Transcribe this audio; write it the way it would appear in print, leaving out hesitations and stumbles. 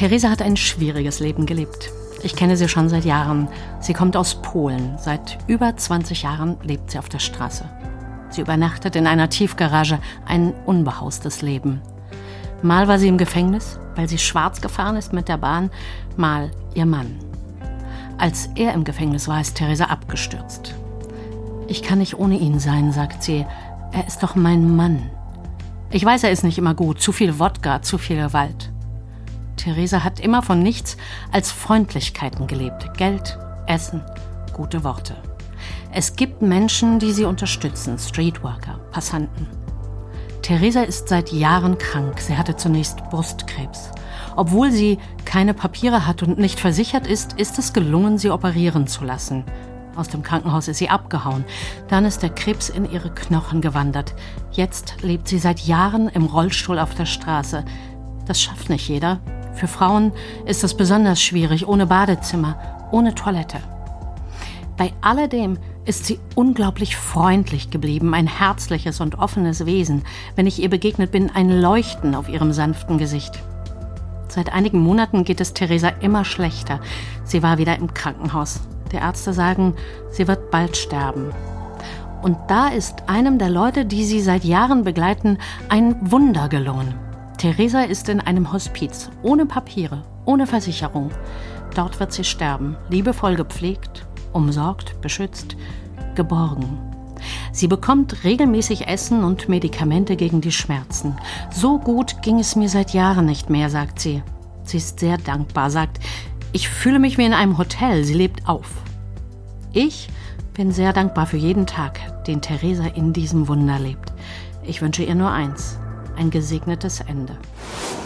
Theresa hat ein schwieriges Leben gelebt. Ich kenne sie schon seit Jahren. Sie kommt aus Polen. Seit über 20 Jahren lebt sie auf der Straße. Sie übernachtet in einer Tiefgarage, ein unbehaustes Leben. Mal war sie im Gefängnis, weil sie schwarz gefahren ist mit der Bahn, mal ihr Mann. Als er im Gefängnis war, ist Theresa abgestürzt. Ich kann nicht ohne ihn sein, sagt sie. Er ist doch mein Mann. Ich weiß, er ist nicht immer gut. Zu viel Wodka, zu viel Gewalt. Theresa hat immer von nichts als Freundlichkeiten gelebt. Geld, Essen, gute Worte. Es gibt Menschen, die sie unterstützen. Streetworker, Passanten. Theresa ist seit Jahren krank. Sie hatte zunächst Brustkrebs. Obwohl sie keine Papiere hat und nicht versichert ist, ist es gelungen, sie operieren zu lassen. Aus dem Krankenhaus ist sie abgehauen. Dann ist der Krebs in ihre Knochen gewandert. Jetzt lebt sie seit Jahren im Rollstuhl auf der Straße. Das schafft nicht jeder. Für Frauen ist es besonders schwierig, ohne Badezimmer, ohne Toilette. Bei alledem ist sie unglaublich freundlich geblieben, ein herzliches und offenes Wesen. Wenn ich ihr begegnet bin, ein Leuchten auf ihrem sanften Gesicht. Seit einigen Monaten geht es Theresa immer schlechter. Sie war wieder im Krankenhaus. Die Ärzte sagen, sie wird bald sterben. Und da ist einem der Leute, die sie seit Jahren begleiten, ein Wunder gelungen. Theresa ist in einem Hospiz, ohne Papiere, ohne Versicherung. Dort wird sie sterben, liebevoll gepflegt, umsorgt, beschützt, geborgen. Sie bekommt regelmäßig Essen und Medikamente gegen die Schmerzen. So gut ging es mir seit Jahren nicht mehr, sagt sie. Sie ist sehr dankbar, sagt, ich fühle mich wie in einem Hotel, sie lebt auf. Ich bin sehr dankbar für jeden Tag, den Theresa in diesem Wunder lebt. Ich wünsche ihr nur eins, ein gesegnetes Ende.